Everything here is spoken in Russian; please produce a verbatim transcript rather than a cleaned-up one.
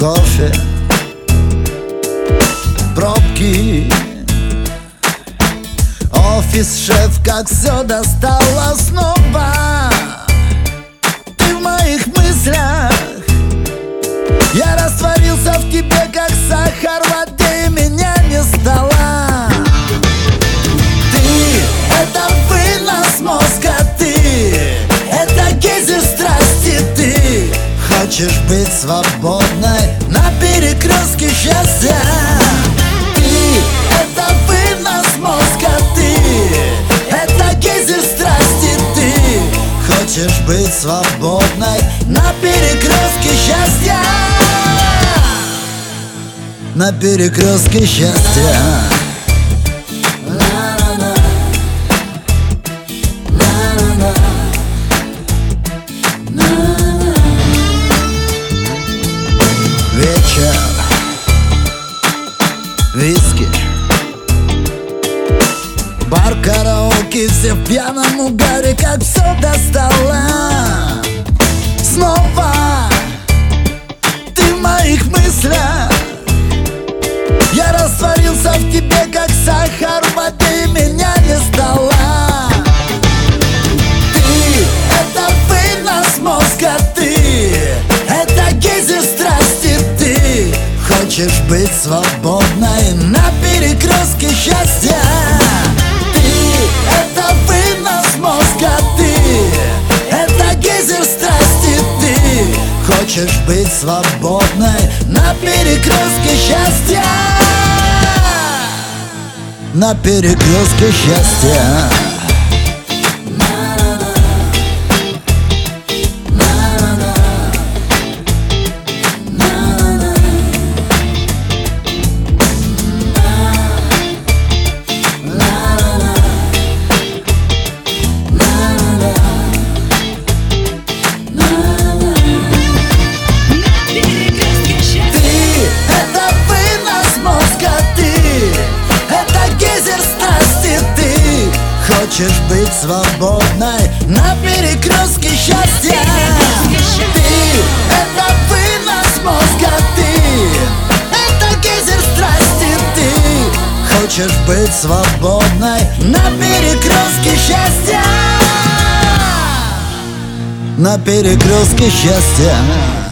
кофе, пробки, офис, шеф, как все достало снова. Ты в моих мыслях, я растворился в тебе, как сахар в воде, меня не стало. Ты — это вынос мозга, ты — это гейзер страсти, ты хочешь быть свободной на перекрестке счастья. Ты — это вынос мозга, ты — это гейзер страсти, ты хочешь быть свободной на перекрестке счастья. На перекрестке счастья. Вечер, виски, бар, караоке, все в пьяном угаре, как все достало. Снова ты в моих мыслях, я растворился в тебе, как сахар в воде, меня не стало. Ты — это вынос мозга, ты — это гейзер страсти, ты хочешь быть свободной на перекрестке счастья. Ты — это вынос мозга, ты — это гейзер страсти, ты хочешь быть свободной на перекрестке счастья. На перекрестке счастья. Хочешь быть свободной на перекрестке счастья. Ты — это вынос мозга, ты — это гейзер страсти, ты хочешь быть свободной на перекрестке счастья. На перекрестке счастья.